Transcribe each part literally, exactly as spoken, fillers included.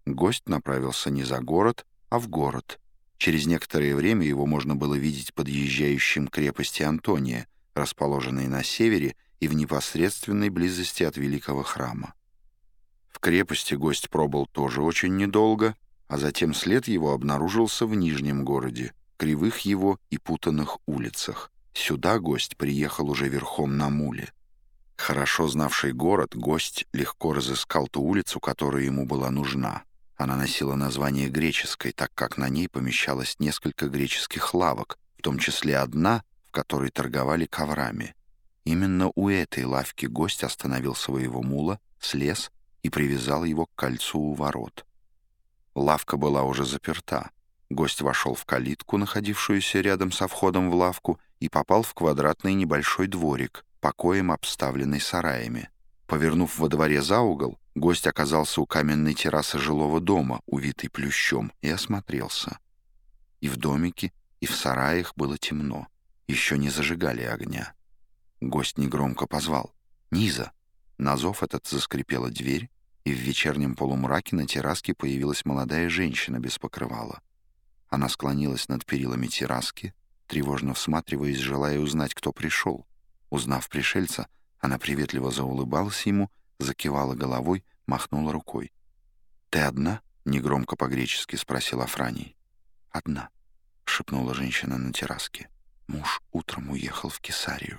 Гость направился не за город, а в город. Через некоторое время его можно было видеть подъезжающим к крепости Антония, расположенной на севере и в непосредственной близости от Великого храма. В крепости гость пробыл тоже очень недолго, а затем след его обнаружился в Нижнем городе, кривых его и путанных улицах. Сюда гость приехал уже верхом на муле. Хорошо знавший город, гость легко разыскал ту улицу, которая ему была нужна. Она носила название греческой, так как на ней помещалось несколько греческих лавок, в том числе одна, в которой торговали коврами. Именно у этой лавки гость остановил своего мула, слез и привязал его к кольцу у ворот. Лавка была уже заперта. Гость вошел в калитку, находившуюся рядом со входом в лавку, и попал в квадратный небольшой дворик, покоем обставленный сараями. Повернув во дворе за угол, гость оказался у каменной террасы жилого дома, увитой плющом, и осмотрелся. И в домике, и в сараях было темно. Еще не зажигали огня. Гость негромко позвал: «Низа!» На зов этот заскрипела дверь, и в вечернем полумраке на терраске появилась молодая женщина без покрывала. Она склонилась над перилами терраски, тревожно всматриваясь, желая узнать, кто пришел. Узнав пришельца, она приветливо заулыбалась ему, закивала головой, махнула рукой. «Ты одна?» — негромко по-гречески спросил Афраний. «Одна», — шепнула женщина на терраске. «Муж утром уехал в Кесарию».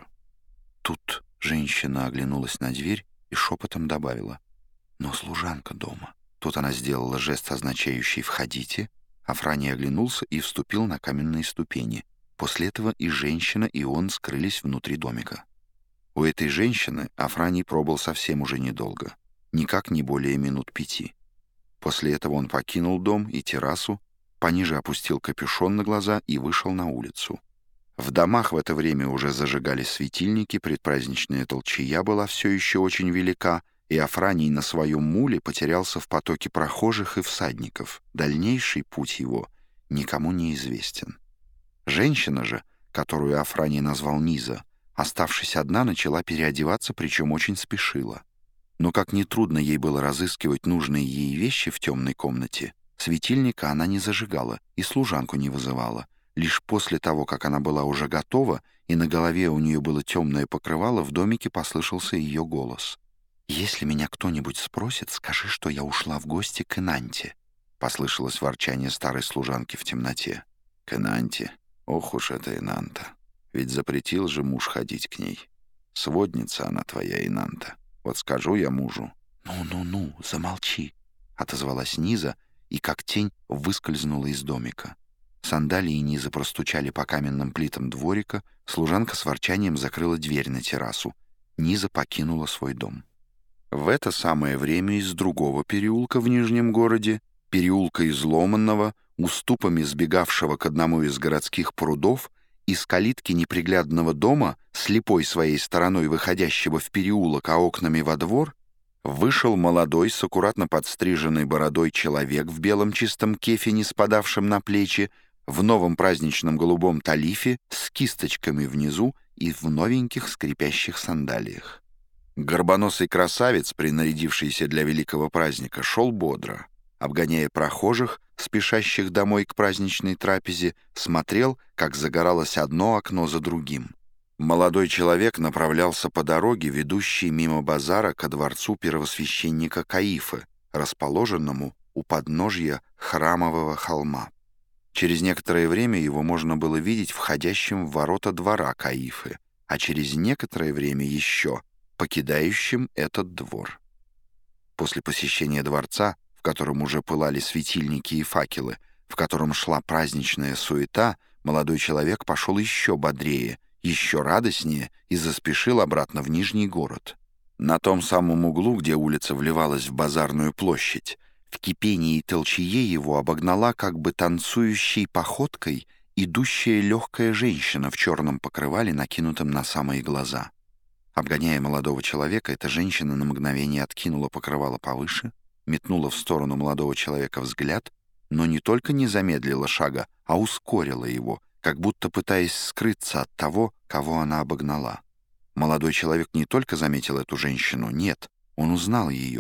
Тут женщина оглянулась на дверь и шепотом добавила: «Но служанка дома». Тут она сделала жест, означающий «входите». Афраний оглянулся и вступил на каменные ступени. После этого и женщина, и он скрылись внутри домика. У этой женщины Афраний пробыл совсем уже недолго, никак не более минут пяти. После этого он покинул дом и террасу, пониже опустил капюшон на глаза и вышел на улицу. В домах в это время уже зажигались светильники, предпраздничная толчая была все еще очень велика, и Афраний на своем муле потерялся в потоке прохожих и всадников. Дальнейший путь его никому не известен. Женщина же, которую Афраний назвал Низа, оставшись одна, начала переодеваться, причем очень спешила. Но как нетрудно ей было разыскивать нужные ей вещи в темной комнате, светильника она не зажигала и служанку не вызывала. Лишь после того, как она была уже готова, и на голове у нее было темное покрывало, в домике послышался ее голос. «Если меня кто-нибудь спросит, скажи, что я ушла в гости к Инанте», — послышалось ворчание старой служанки в темноте. «К Инанте? Ох уж эта Инанта! Ведь запретил же муж ходить к ней. Сводница она твоя, Инанта. Вот скажу я мужу». «Ну-ну-ну, замолчи», — отозвалась Низа, и как тень выскользнула из домика. Сандалии Низы простучали по каменным плитам дворика, служанка с ворчанием закрыла дверь на террасу. Низа покинула свой дом. В это самое время из другого переулка в Нижнем городе, переулка изломанного, уступами сбегавшего к одному из городских прудов, из калитки неприглядного дома, слепой своей стороной выходящего в переулок, а окнами во двор, вышел молодой с аккуратно подстриженной бородой человек в белом чистом кефе, не спадавшем на плечи, в новом праздничном голубом талифе, с кисточками внизу и в новеньких скрипящих сандалиях. Горбоносый красавец, принарядившийся для великого праздника, шел бодро. Обгоняя прохожих, спешащих домой к праздничной трапезе, смотрел, как загоралось одно окно за другим. Молодой человек направлялся по дороге, ведущей мимо базара ко дворцу первосвященника Каифы, расположенному у подножья храмового холма. Через некоторое время его можно было видеть входящим в ворота двора Каифы, а через некоторое время еще покидающим этот двор. После посещения дворца, в котором уже пылали светильники и факелы, в котором шла праздничная суета, молодой человек пошел еще бодрее, еще радостнее и заспешил обратно в Нижний город. На том самом углу, где улица вливалась в базарную площадь, в кипении и толчее его обогнала как бы танцующей походкой идущая легкая женщина в черном покрывале, накинутом на самые глаза. Обгоняя молодого человека, эта женщина на мгновение откинула покрывало повыше, метнула в сторону молодого человека взгляд, но не только не замедлила шага, а ускорила его, как будто пытаясь скрыться от того, кого она обогнала. Молодой человек не только заметил эту женщину, нет, он узнал ее.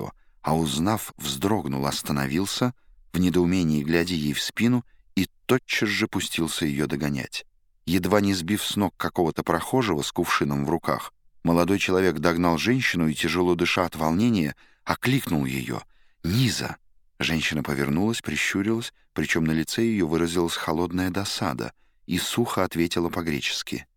а узнав, вздрогнул, остановился, в недоумении глядя ей в спину, и тотчас же пустился ее догонять. Едва не сбив с ног какого-то прохожего с кувшином в руках, молодой человек догнал женщину и, тяжело дыша от волнения, окликнул ее: «Низа!» Женщина повернулась, прищурилась, причем на лице ее выразилась холодная досада, и сухо ответила по-гречески: